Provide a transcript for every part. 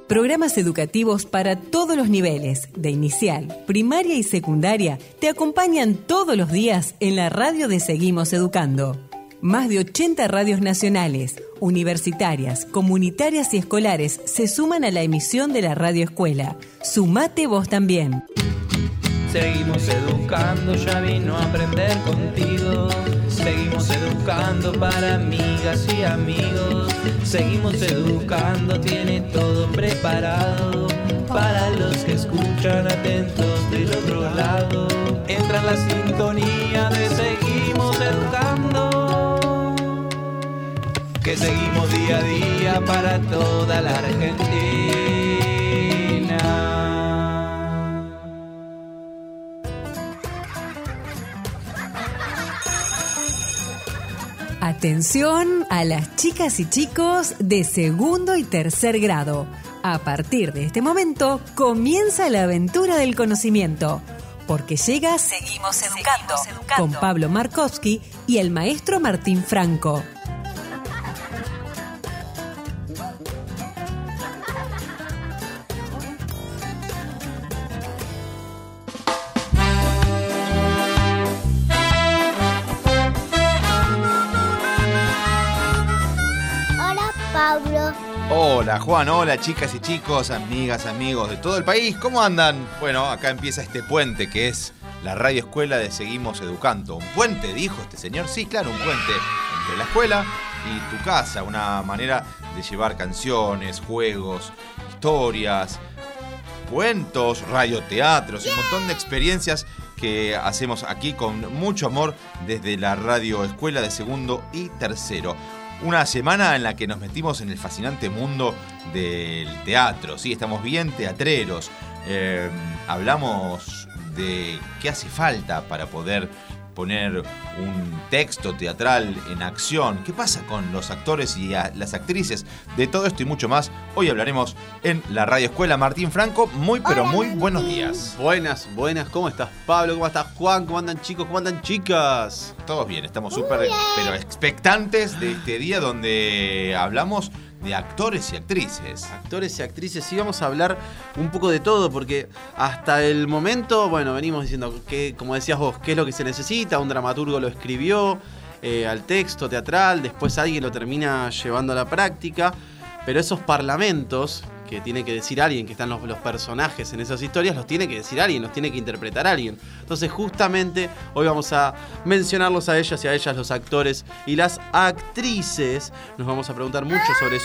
Programas educativos para todos los niveles, de inicial, primaria y secundaria, te acompañan todos los días en la radio de Seguimos Educando. Más de 80 radios nacionales, universitarias, comunitarias y escolares se suman a la emisión de la Radio Escuela. Sumate vos también. Seguimos educando, ya vino a aprender contigo. Seguimos educando para amigas y amigos. Seguimos educando, tiene todo preparado para los que escuchan atentos del otro lado. Entra en la sintonía de Seguimos Educando, que seguimos día a día para toda la Argentina. Atención a las chicas y chicos de segundo y tercer grado. A partir de este momento comienza la aventura del conocimiento, porque llega Seguimos Educando con Pablo Markovsky y el maestro Martín Franco. Hola Juan, hola chicas y chicos, amigas, amigos de todo el país, ¿cómo andan? Bueno, acá empieza este puente que es la Radio Escuela de Seguimos Educando. ¿Un puente, dijo este señor? Sí, claro, un puente entre la escuela y tu casa, una manera de llevar canciones, juegos, historias, cuentos, radioteatros, un montón de experiencias que hacemos aquí con mucho amor desde la Radio Escuela de segundo y tercero. Una semana en la que nos metimos en el fascinante mundo del teatro, sí, estamos bien teatreros. Hablamos de qué hace falta para poder poner un texto teatral en acción. ¿Qué pasa con los actores y las actrices? De todo esto y mucho más, hoy hablaremos en la Radio Escuela. Martín Franco, muy pero muy buenos días. Buenas, ¿cómo estás Pablo? ¿Cómo estás Juan? ¿Cómo andan chicos? ¿Cómo andan chicas? Todos bien, estamos súper pero expectantes de este día donde hablamos de actores y actrices. Actores y actrices, sí, vamos a hablar un poco de todo, porque hasta el momento, bueno, venimos diciendo que, como decías vos, qué es lo que se necesita, un dramaturgo lo escribió al texto teatral, después alguien lo termina llevando a la práctica, pero esos parlamentos que tiene que decir alguien, que están los personajes en esas historias, los tiene que decir alguien, los tiene que interpretar alguien. Entonces justamente hoy vamos a mencionarlos a ellas y a ellas, los actores y las actrices. Nos vamos a preguntar mucho sobre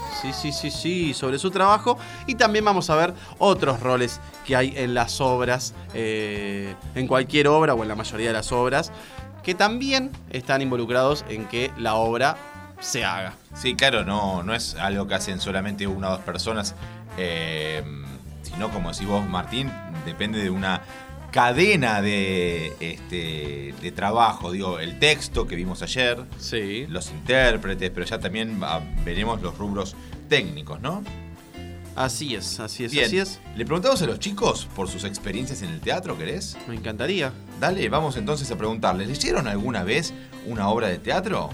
sobre su trabajo, y también vamos a ver otros roles que hay en las obras, en cualquier obra o en la mayoría de las obras, que también están involucrados en que la obra se haga. Sí, claro, no es algo que hacen solamente una o dos personas, sino, como decís vos, Martín, depende de una cadena de trabajo. Digo, el texto que vimos ayer, sí, los intérpretes, pero ya también veremos los rubros técnicos, ¿no? Así es. Bien. Así es. Le preguntamos a los chicos por sus experiencias en el teatro, ¿querés? Me encantaría. Dale, vamos entonces a preguntarles, ¿leyeron alguna vez una obra de teatro?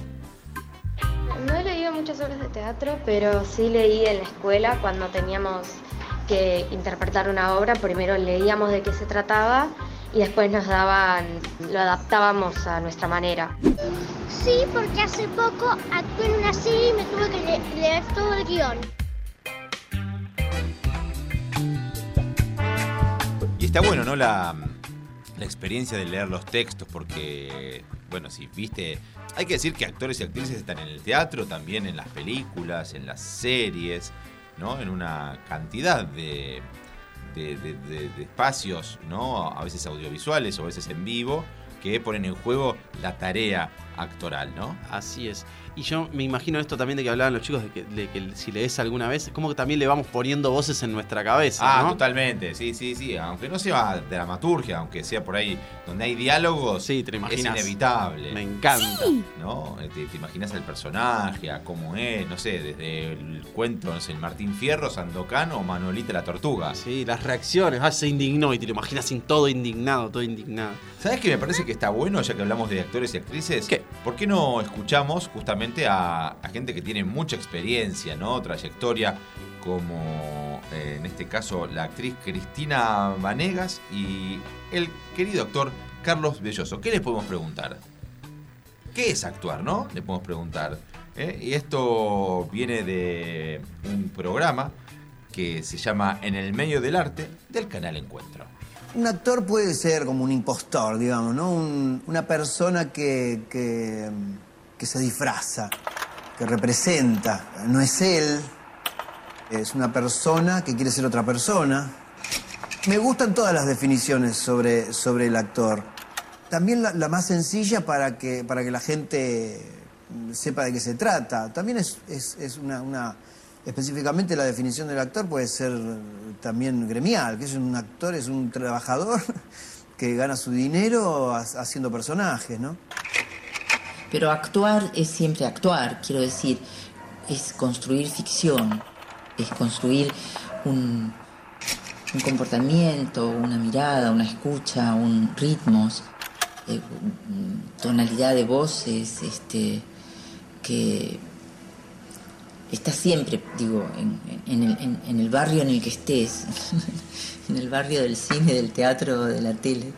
No he leído muchas obras de teatro, pero sí leí en la escuela cuando teníamos que interpretar una obra. Primero leíamos de qué se trataba y después lo adaptábamos a nuestra manera. Sí, porque hace poco actué en una serie y me tuve que leer todo el guión. Y está bueno, ¿no? La experiencia de leer los textos, porque, bueno, si viste, hay que decir que actores y actrices están en el teatro, también en las películas, en las series, ¿no? En una cantidad de espacios, ¿no? A veces audiovisuales o a veces en vivo, que ponen en juego la tarea actoral, ¿no? Así es. Y yo me imagino esto también de que hablaban los chicos, de que si lees alguna vez, como que también le vamos poniendo voces en nuestra cabeza, ¿no? Totalmente, sí. Aunque no sea dramaturgia, aunque sea por ahí donde hay diálogos, sí, te imaginas, es inevitable. Me encanta. Sí. ¿No? Te imaginas al personaje, a cómo es, no sé, desde el cuento, no sé, el Martín Fierro, Sandokan o Manolita la Tortuga. Sí, las reacciones, se indignó y te lo imaginas todo indignado. ¿Sabes qué me parece que está bueno, ya que hablamos de actores y actrices? ¿Qué? ¿Por qué no escuchamos justamente a gente que tiene mucha experiencia, ¿no? Trayectoria como en este caso la actriz Cristina Vanegas y el querido actor Carlos Belloso. ¿Qué les podemos preguntar? ¿Qué es actuar, no? Le podemos preguntar. Y esto viene de un programa que se llama En el medio del arte, del canal Encuentro. Un actor puede ser como un impostor, digamos, ¿no? Una persona que se disfraza, que representa. No es él, es una persona que quiere ser otra persona. Me gustan todas las definiciones sobre el actor. También la más sencilla para que la gente sepa de qué se trata. También es específicamente la definición del actor puede ser también gremial, que es un actor, es un trabajador que gana su dinero haciendo personajes, ¿no? Pero actuar es siempre actuar, quiero decir, es construir ficción, es construir un comportamiento, una mirada, una escucha, ritmos, tonalidad de voces, que está siempre, digo, en el barrio en el que estés, en el barrio del cine, del teatro, de la tele.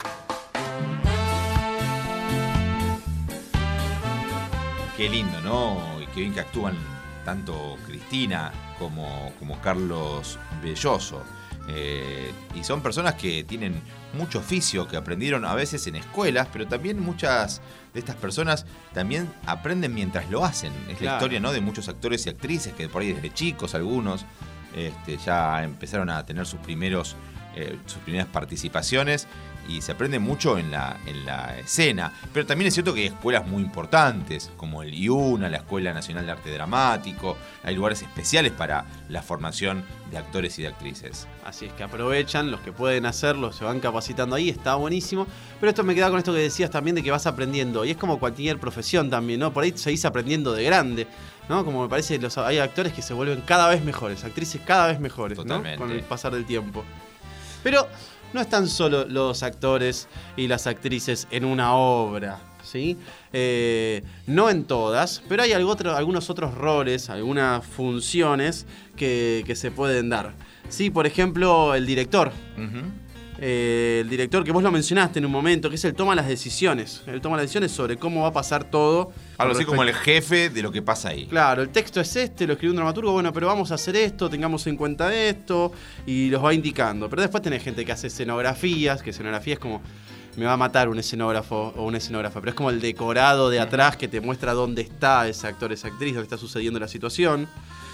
Qué lindo, ¿no? Y qué bien que actúan tanto Cristina como Carlos Belloso. Y son personas que tienen mucho oficio, que aprendieron a veces en escuelas, pero también muchas de estas personas también aprenden mientras lo hacen. Es la historia, ¿no?, de muchos actores y actrices que por ahí desde chicos algunos ya empezaron a tener sus primeras participaciones y se aprende mucho en la escena. Pero también es cierto que hay escuelas muy importantes, como el IUNA, la Escuela Nacional de Arte Dramático. Hay lugares especiales para la formación de actores y de actrices. Así es que aprovechan, los que pueden hacerlo, se van capacitando ahí, está buenísimo. Pero esto me queda con esto que decías también de que vas aprendiendo. Y es como cualquier profesión también, ¿no? Por ahí seguís aprendiendo de grande, ¿no? Como me parece, hay actores que se vuelven cada vez mejores, actrices cada vez mejores, totalmente, ¿no? Con el pasar del tiempo. Pero no están solo los actores y las actrices en una obra, ¿sí? No en todas, pero hay algunos otros roles, algunas funciones que se pueden dar. Sí, por ejemplo, el director. El director que vos lo mencionaste en un momento, que es el toma las decisiones. Él toma las decisiones sobre cómo va a pasar todo. Algo así como el jefe de lo que pasa ahí. Claro, el texto es lo escribió un dramaturgo, bueno, pero vamos a hacer esto, tengamos en cuenta esto, y los va indicando. Pero después tenés gente que hace escenografías, que escenografía es como, me va a matar un escenógrafo o una escenógrafa, pero es como el decorado de atrás que te muestra dónde está ese actor, esa actriz, dónde está sucediendo la situación.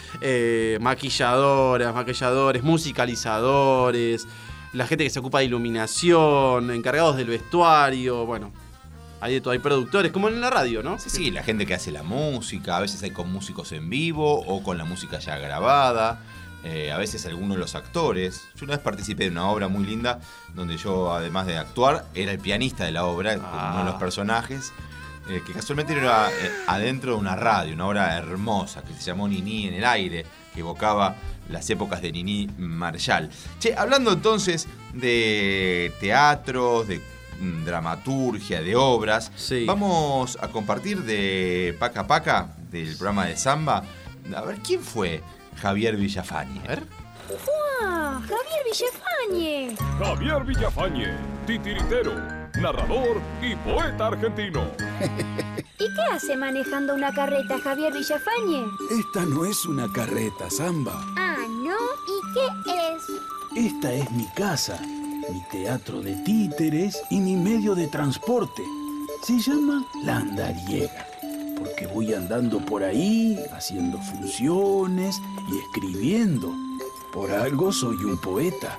Maquilladores, musicalizadores, la gente que se ocupa de iluminación, encargados del vestuario, bueno, hay de todo, hay productores, como en la radio, ¿no? Sí, la gente que hace la música, a veces hay con músicos en vivo o con la música ya grabada, a veces algunos de los actores. Yo una vez participé de una obra muy linda donde yo, además de actuar, era el pianista de la obra, uno de los personajes, que casualmente era adentro de una radio, una obra hermosa que se llamó Nini en el aire, que evocaba las épocas de Nini Marshall. Che, hablando entonces de teatros, de dramaturgia, de obras, sí, vamos a compartir de Paca Paca, del programa de Samba. A ver, ¿quién fue Javier Villafañe? A ver. ¡Wow! ¡Javier Villafañe! Javier Villafañe, titiritero, narrador y poeta argentino. ¿Y qué hace manejando una carreta Javier Villafañe? Esta no es una carreta, Samba. Ah, ¿no? ¿Y qué es? Esta es mi casa, mi teatro de títeres y mi medio de transporte. Se llama La Andariega, porque voy andando por ahí, haciendo funciones y escribiendo. Por algo soy un poeta.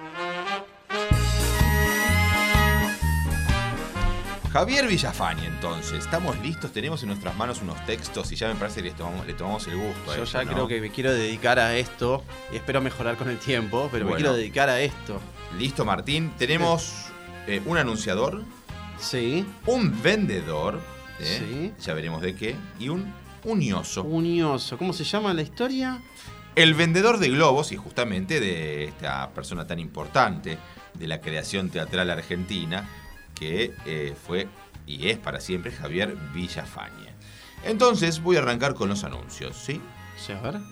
Javier Villafañe, entonces, ¿estamos listos? Tenemos en nuestras manos unos textos y ya me parece que le tomamos el gusto a Yo esto, ya ¿no? creo que me quiero dedicar a esto y espero mejorar con el tiempo, pero Bueno. me quiero dedicar a esto. Listo, Martín. Tenemos un anunciador, Sí. un vendedor, Sí. ya veremos de qué, y un unioso. Unioso. ¿Cómo se llama la historia? El vendedor de globos, y justamente de esta persona tan importante de la creación teatral argentina, que fue y es para siempre Javier Villafañe. Entonces voy a arrancar con los anuncios, ¿sí? Sí, a ver.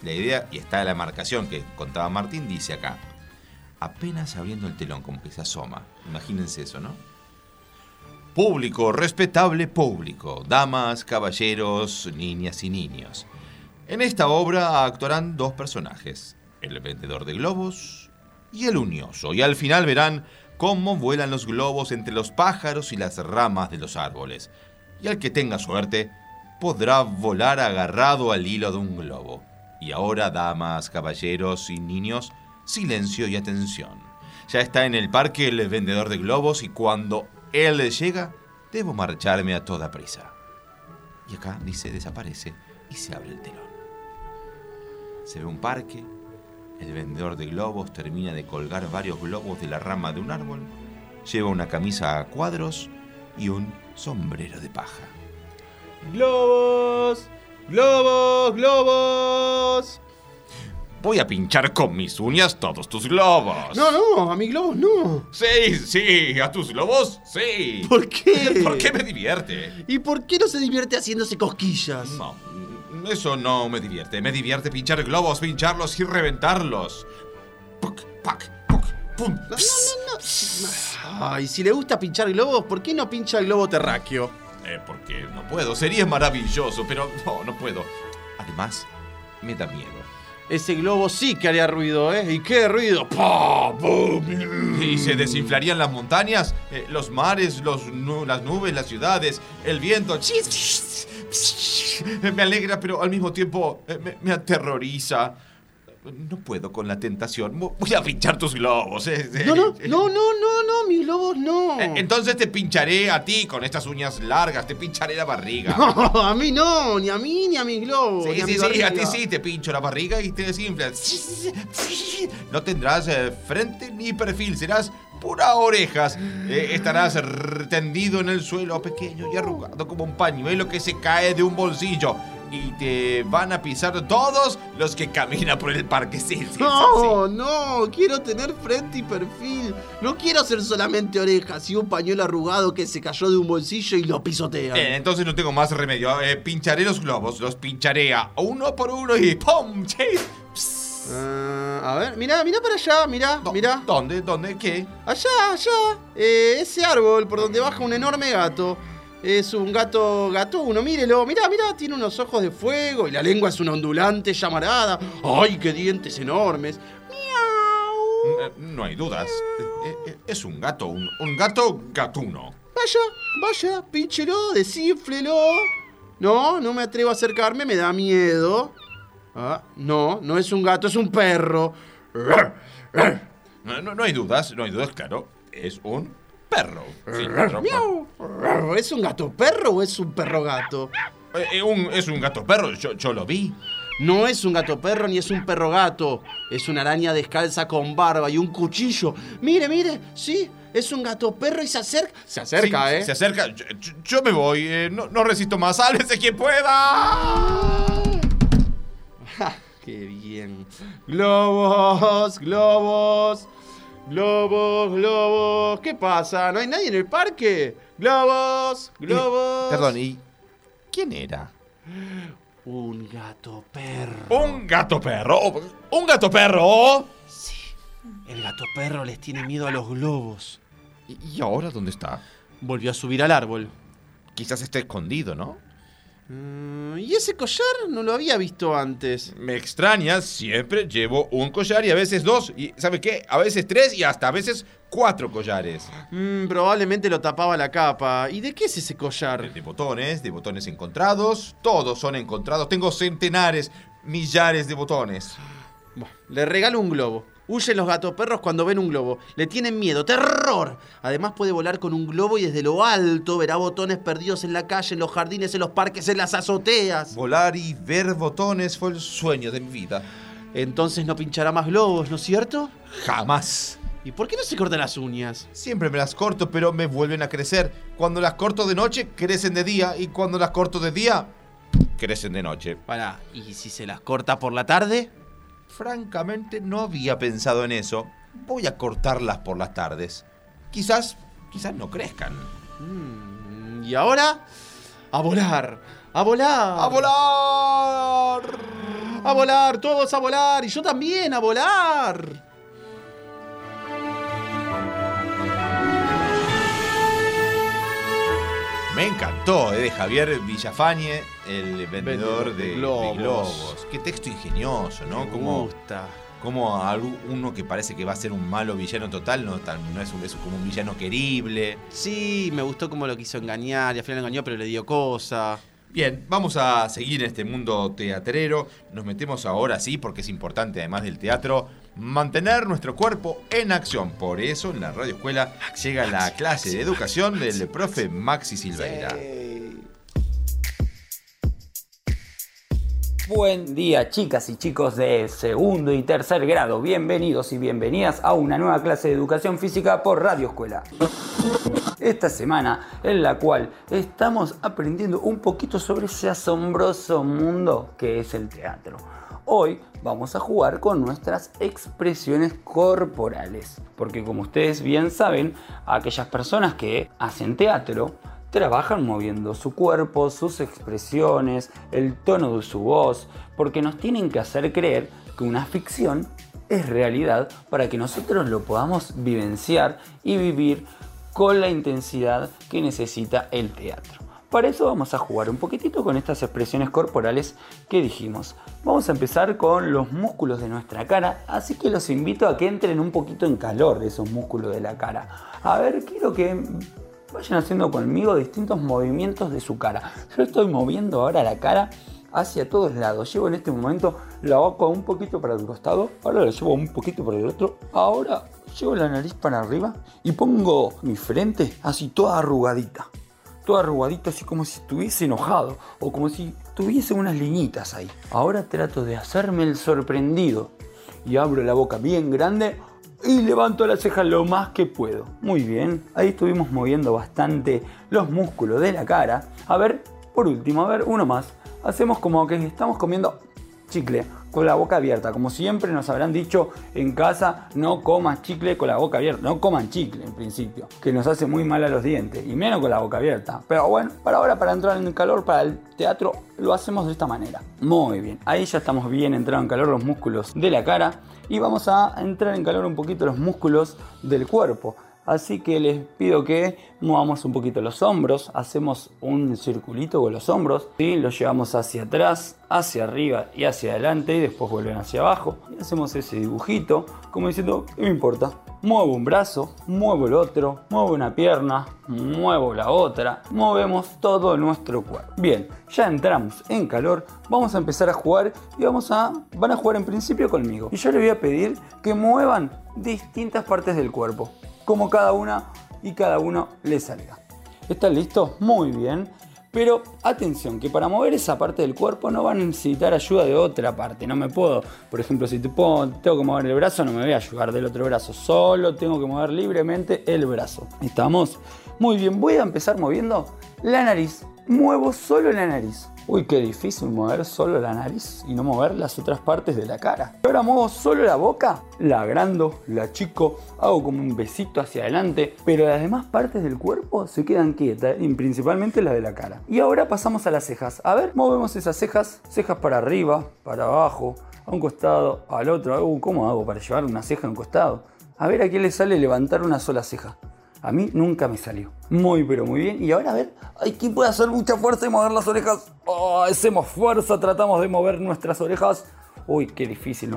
La idea, y está la marcación que contaba Martín, dice acá, apenas abriendo el telón, como que se asoma. Imagínense eso, ¿no? Público, respetable público, damas, caballeros, niñas y niños. En esta obra actuarán 2 personajes, el vendedor de globos y el unioso. Y al final verán cómo vuelan los globos entre los pájaros y las ramas de los árboles. Y al que tenga suerte, podrá volar agarrado al hilo de un globo. Y ahora, damas, caballeros y niños, silencio y atención. Ya está en el parque el vendedor de globos y cuando él llega, debo marcharme a toda prisa. Y acá dice, desaparece y se abre el telón. Se ve un parque, el vendedor de globos termina de colgar varios globos de la rama de un árbol, lleva una camisa a cuadros y un sombrero de paja. ¡Globos! ¡Globos! ¡Globos! Voy a pinchar con mis uñas todos tus globos. No, a mis globos no. Sí, a tus globos, sí. ¿Por qué? Porque me divierte. ¿Y por qué no se divierte haciéndose cosquillas? No, eso no me divierte. Me divierte pinchar globos, pincharlos y reventarlos. Puc, pac, puc, pum. No. Ay, si le gusta pinchar globos, ¿por qué no pincha el globo terráqueo? Porque no puedo. Sería maravilloso, pero no puedo. Además, me da miedo. Ese globo sí que haría ruido, ¿eh? ¿Y qué ruido? ¡Pah! ¡Bum! ¿Y se desinflarían las montañas? Los mares, las nubes, las ciudades, el viento. Me alegra, pero al mismo tiempo me aterroriza. No puedo con la tentación. Voy a pinchar tus globos. No, mis globos no. Entonces te pincharé a ti con estas uñas largas. Te pincharé la barriga. No, a mí no. Ni a mí ni a mis globos. Sí, a ti sí te pincho la barriga y te desinflas. No tendrás frente ni perfil. Serás pura orejas. Estarás tendido en el suelo, pequeño y arrugado como un pañuelo que se cae de un bolsillo. Y te van a pisar todos los que caminan por el parque. Sí. No, quiero tener frente y perfil. No quiero ser solamente orejas y un pañuelo arrugado que se cayó de un bolsillo y lo pisotea. Entonces no tengo más remedio. Pincharé los globos, los pincharé a uno por uno y ¡pum! A ver, mirá para allá, mirá. ¿Dónde? ¿Qué? Allá. Ese árbol por donde baja un enorme gato. Es un gato gatuno, mírelo, mirá, tiene unos ojos de fuego y la lengua es una ondulante llamarada. ¡Ay, qué dientes enormes! ¡Miau! No hay dudas. Es un gato, un gato gatuno. Vaya, pínchelo, desínflelo. No me atrevo a acercarme, me da miedo. No es un gato, es un perro. No hay dudas, claro. Es un perro. Sí, ¡Miau! ¿Es un gato perro o es un perro gato? Es un gato perro, yo lo vi. No es un gato perro ni es un perro gato. Es una araña descalza con barba y un cuchillo. Mire, sí, es un gato perro y se acerca. Se acerca, sí, Se acerca. Yo me voy. No resisto más. ¡Sálvese quien pueda! ¡Qué bien! ¡Globos! ¿Qué pasa? ¿No hay nadie en el parque? ¡Globos! Perdón, ¿y quién era? Un gato perro. ¿Un gato perro? ¿Un gato perro? Sí. El gato perro les tiene miedo a los globos. ¿Y ahora dónde está? Volvió a subir al árbol. Quizás esté escondido, ¿no? ¿Y ese collar no lo había visto antes? Me extraña, siempre llevo un collar y a veces 2. ¿Y sabe qué? A veces 3 y hasta a veces 4 collares. Probablemente lo tapaba la capa. ¿Y de qué es ese collar? De botones encontrados. Todos son encontrados. Tengo centenares, millares de botones. Bueno, le regalo un globo. Huyen los gatoperros cuando ven un globo. Le tienen miedo, terror. Además puede volar con un globo y desde lo alto verá botones perdidos en la calle, en los jardines, en los parques, en las azoteas. Volar y ver botones fue el sueño de mi vida. Entonces no pinchará más globos, ¿no es cierto? Jamás. ¿Y por qué no se corta las uñas? Siempre me las corto, pero me vuelven a crecer. Cuando las corto de noche, crecen de día. Y cuando las corto de día, crecen de noche. Pará, ¿y si se las corta por la tarde? Francamente, no había pensado en eso. Voy a cortarlas por las tardes. Quizás no crezcan. ¿Y ahora? ¡A volar! ¡A volar! ¡A volar! A volar, todos a volar. Y yo también a volar. Me encantó, de Javier Villafañe, el vendedor de globos. Qué texto ingenioso, ¿no? Me gusta. Como uno que parece que va a ser un malo villano total, no es como un villano querible. Sí, me gustó cómo lo quiso engañar, y al final lo engañó, pero le dio cosa. Bien, vamos a seguir en este mundo teatrero. Nos metemos ahora sí, porque es importante, además del teatro, mantener nuestro cuerpo en acción. Por eso, en la Radio Escuela llega la clase de educación del profe Maxi Silveira. Buen día, chicas y chicos de segundo y tercer grado. Bienvenidos y bienvenidas a una nueva clase de educación física por Radio Escuela. Esta semana en la cual estamos aprendiendo un poquito sobre ese asombroso mundo que es el teatro. Hoy vamos a jugar con nuestras expresiones corporales, porque como ustedes bien saben, aquellas personas que hacen teatro trabajan moviendo su cuerpo, sus expresiones, el tono de su voz, porque nos tienen que hacer creer que una ficción es realidad para que nosotros lo podamos vivenciar y vivir con la intensidad que necesita el teatro. Para eso vamos a jugar un poquitito con estas expresiones corporales que dijimos. Vamos a empezar con los músculos de nuestra cara, así que los invito a que entren un poquito en calor de esos músculos de la cara. A ver, quiero que vayan haciendo conmigo distintos movimientos de su cara. Yo estoy moviendo ahora la cara hacia todos lados. Llevo en este momento la boca un poquito para el costado, ahora la llevo un poquito para el otro, ahora llevo la nariz para arriba y pongo mi frente así toda arrugadita, así como si estuviese enojado o como si tuviese unas liñitas ahí. Ahora trato de hacerme el sorprendido y abro la boca bien grande y levanto la ceja lo más que puedo. Muy bien, ahí estuvimos moviendo bastante los músculos de la cara. A ver, por último, uno más. Hacemos como que estamos comiendo chicle con la boca abierta. Como siempre nos habrán dicho en casa, no comas chicle con la boca abierta. No coman chicle en principio, que nos hace muy mal a los dientes. Y menos con la boca abierta. Pero bueno, para ahora, para entrar en calor, para el teatro, lo hacemos de esta manera. Muy bien, ahí ya estamos bien entrados en calor los músculos de la cara. Y vamos a entrar en calor un poquito los músculos del cuerpo. Así que les pido que movamos un poquito los hombros, hacemos un circulito con los hombros, ¿sí? Los llevamos hacia atrás, hacia arriba y hacia adelante y después vuelven hacia abajo. Y hacemos ese dibujito, como diciendo, ¿qué me importa? Muevo un brazo, muevo el otro, muevo una pierna, muevo la otra, movemos todo nuestro cuerpo. Bien, ya entramos en calor, vamos a empezar a jugar y van a jugar en principio conmigo. Y yo les voy a pedir que muevan distintas partes del cuerpo, como cada una y cada uno les salga. ¿Están listos? Muy bien. Pero atención, que para mover esa parte del cuerpo no van a necesitar ayuda de otra parte. No me puedo, por ejemplo, si tengo que mover el brazo, no me voy a ayudar del otro brazo. Solo tengo que mover libremente el brazo. ¿Estamos? Muy bien, voy a empezar moviendo la nariz. Muevo solo la nariz. Uy, qué difícil mover solo la nariz y no mover las otras partes de la cara. Ahora muevo solo la boca, la agrando, la achico, hago como un besito hacia adelante, pero las demás partes del cuerpo se quedan quietas, y principalmente la de la cara. Y ahora pasamos a las cejas. A ver, movemos esas cejas para arriba, para abajo, a un costado, al otro. ¿Cómo hago para llevar una ceja a un costado? A ver a quién le sale levantar una sola ceja. A mí nunca me salió. Muy, pero muy bien. Y ahora a ver, ¿quién puede hacer mucha fuerza y mover las orejas? Hacemos fuerza, tratamos de mover nuestras orejas. Uy, qué difícil,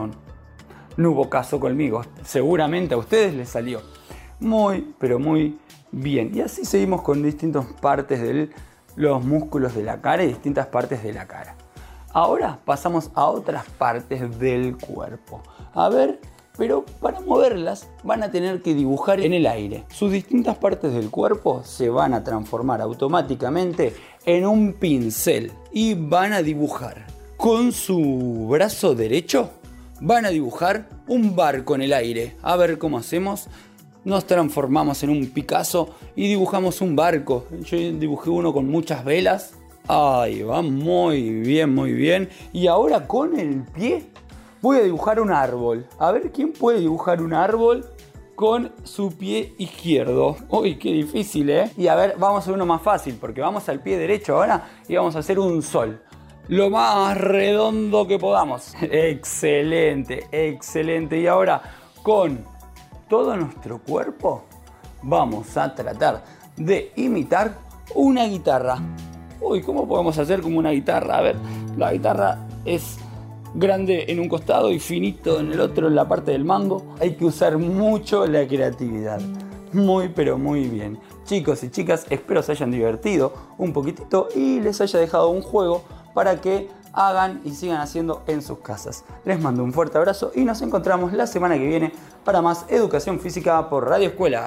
no hubo caso conmigo. Seguramente a ustedes les salió. Muy, pero muy bien. Y así seguimos con distintas partes de los músculos de la cara y distintas partes de la cara. Ahora pasamos a otras partes del cuerpo. A ver, pero para moverlas van a tener que dibujar en el aire. Sus distintas partes del cuerpo se van a transformar automáticamente en un pincel y van a dibujar con su brazo derecho. Van a dibujar un barco en el aire. A ver cómo hacemos. Nos transformamos en un Picasso y dibujamos un barco. Yo dibujé uno con muchas velas. Ahí va, muy bien, muy bien. Y ahora con el pie voy a dibujar un árbol. A ver quién puede dibujar un árbol con su pie izquierdo. Uy, qué difícil, ¿eh? Y a ver, vamos a hacer uno más fácil, porque vamos al pie derecho ahora y vamos a hacer un sol. lo más redondo que podamos. Excelente, excelente. Y ahora, con todo nuestro cuerpo, vamos a tratar de imitar una guitarra. Uy, ¿cómo podemos hacer como una guitarra? A ver, la guitarra es grande en un costado y finito en el otro, en la parte del mango. Hay que usar mucho la creatividad. Muy, pero muy bien. Chicos y chicas, espero se hayan divertido un poquitito y les haya dejado un juego para que hagan y sigan haciendo en sus casas. Les mando un fuerte abrazo y nos encontramos la semana que viene para más educación física por Radio Escuela.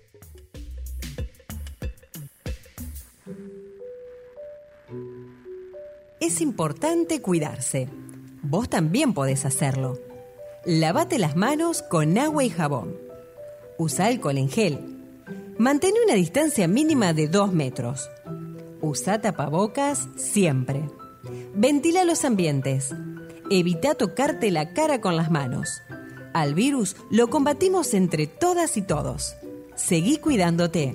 Es importante cuidarse. Vos también podés hacerlo. Lavate las manos con agua y jabón. Usa alcohol en gel. Mantén una distancia mínima de 2 metros. Usa tapabocas siempre. Ventila los ambientes. Evita tocarte la cara con las manos. Al virus lo combatimos entre todas y todos. Seguí cuidándote.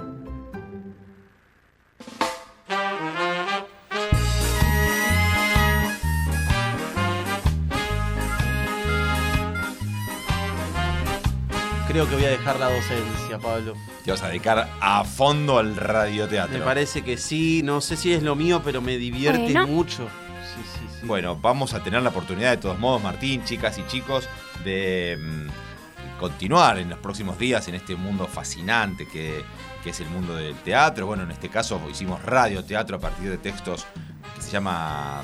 Creo que voy a dejar la docencia, Pablo. Te vas a dedicar a fondo al radioteatro. Me parece que sí, no sé si es lo mío, pero me divierte mucho. Sí. Bueno, vamos a tener la oportunidad de todos modos, Martín, chicas y chicos, de continuar en los próximos días en este mundo fascinante que es el mundo del teatro. Bueno, en este caso hicimos radioteatro a partir de textos que se llama...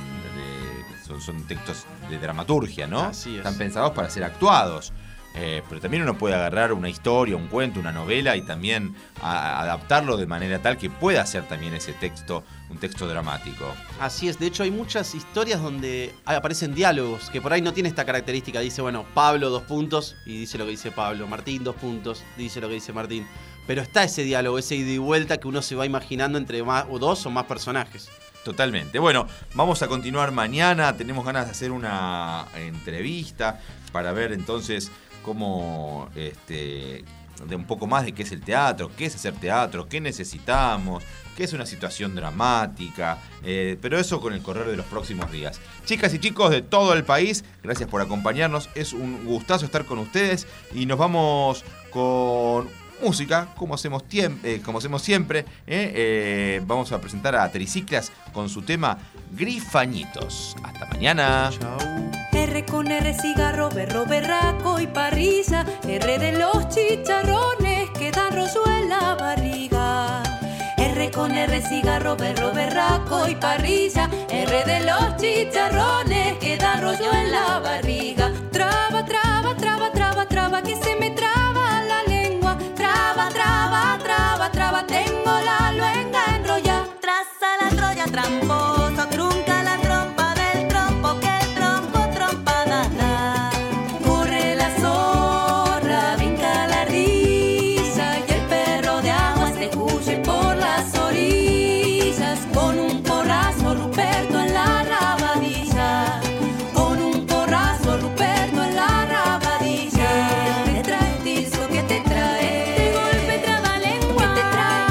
son textos de dramaturgia, ¿no? Así es. Están pensados para ser actuados. Pero también uno puede agarrar una historia, un cuento, una novela y también adaptarlo de manera tal que pueda ser también ese texto un texto dramático. Así es, de hecho hay muchas historias donde aparecen diálogos que por ahí no tiene esta característica. Dice, bueno, Pablo 2 puntos y dice lo que dice Pablo, Martín 2 puntos, dice lo que dice Martín. Pero está ese diálogo, ese ida y vuelta que uno se va imaginando entre dos o más personajes. Totalmente. Bueno, vamos a continuar mañana. Tenemos ganas de hacer una entrevista para ver entonces cómo de un poco más de qué es el teatro, qué es hacer teatro, qué necesitamos, qué es una situación dramática, pero eso con el correr de los próximos días. Chicas y chicos de todo el país, gracias por acompañarnos, es un gustazo estar con ustedes y nos vamos con música, como hacemos siempre. Vamos a presentar a Triciclas con su tema Grifañitos. Hasta mañana. Chau. R con R, cigarro, berro, berraco y parrilla. R de los chicharrones que dan rollo en la barriga. R con R, cigarro, berro, berraco y parrilla. R de los chicharrones que dan rollo en la barriga. Traba, traba, traba, traba, traba, que se me traba la lengua. Traba, traba, traba, traba, tengo la luenga enrollada. Traza la Troya tramposa, trunca la trompa del trompo, que el trompo trompada da. Corre la zorra, brinca la risa, y el perro de agua se huye por las orillas, con un porrazo Ruperto en la rabadilla, con un porrazo Ruperto en la rabadilla. Te trae Tirso, que te trae, de golpe traba lengua, que te trae,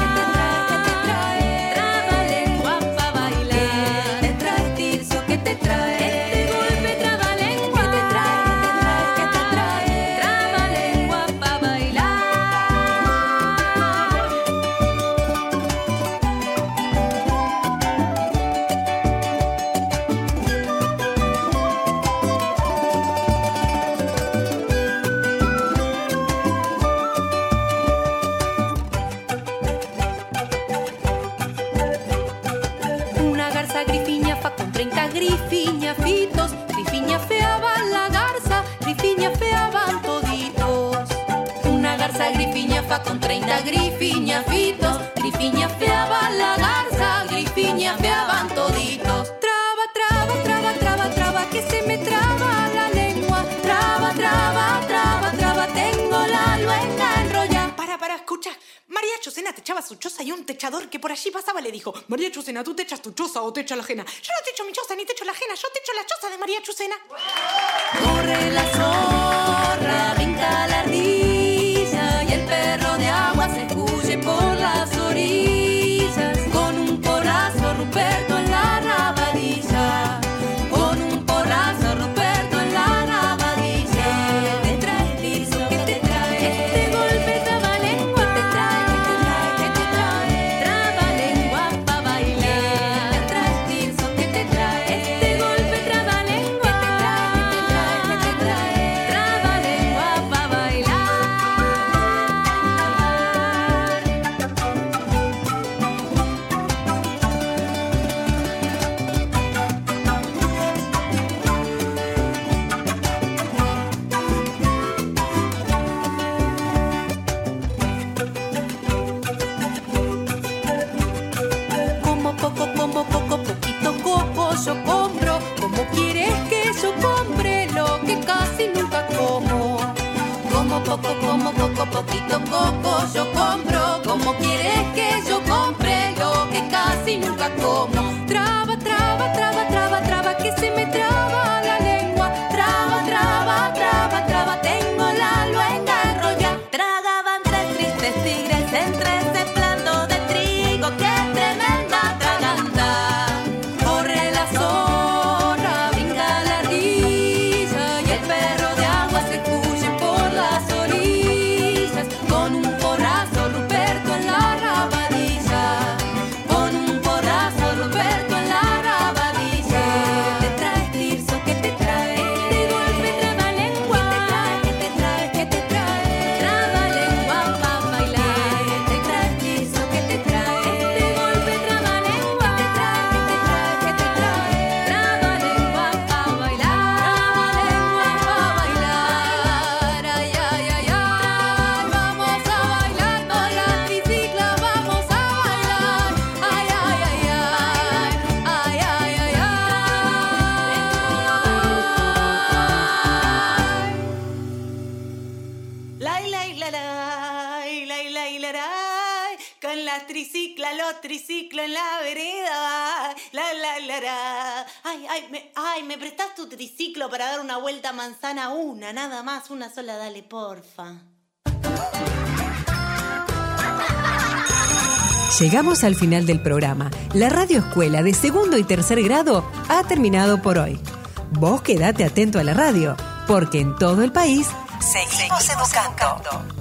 traba lengua pa' bailar. Te trae Tirso, que te trae, de golpe traba lengua, que te trae, traba lengua pa' bailar. Una garza grifiña fa con 30 grifiñafitos. Grifiña fea va la garza, grifiña fea van toditos. Una garza grifiña fa con 30 grifiñafitos. Grifiña fea va la garza, grifiña fea van toditos. Traba, traba, traba, traba, traba, que se me traba la lengua. Traba, traba, traba, traba, tengo la luenga enrollada. Para, escucha. María Chucena techaba su choza y un techador que por allí pasaba le dijo: María Chucena, ¿tú techas tu choza o techas la ajena? Yo no techo mi choza ni techo la ajena, yo techo la choza de María Chucena. Corre la zorra, brinca la ardilla, y el perro de agua se huye por las orillas, con un porrazo Ruperto en la rabadilla. yo compre lo que casi nunca como. Como poco, como poco, poquito poco yo compro. Como quieres que yo compre lo que casi nunca como. Traba, traba, traba, traba, traba, que se me traba la lengua. Traba, traba, traba, traba, tengo la luenga enrollada. Tragaban tres tristes tigres entre ese plato de trigo. ¡Qué tremenda traganta! Corre la zorra, brinca la ardilla y el perro de agua se escuche por las orillas. Con un porrazo Ruperto en la rabadilla. Con un porrazo Ruperto en la rabadilla. ¿Qué te traes, Tirso? ¿Qué te trae? De golpe trabalengua. ¿Qué te trae? ¿Qué te trae? Trabalengua pa' bailar. ¿Qué te traes, Tirso? ¿Qué te trae? De golpe trabalengua. ¿Qué te trae? ¿Qué te trae? Trabalengua pa' bailar. Trabalengua pa' bailar. Ay, ay, ay, ay. Vamos a bailar con la tricicla. Vamos a bailar. Ay, ay, ay, ay. Ay, ay, ay, ay. La, con la tricicla, los triciclos en la vereda. La. Ay, ¿me prestás tu triciclo para dar una vuelta a Manzana? Una, nada más, una sola, dale, porfa. Llegamos al final del programa. La Radio Escuela de segundo y tercer grado ha terminado por hoy. Vos quedate atento a la radio, porque en todo el país seguimos educando.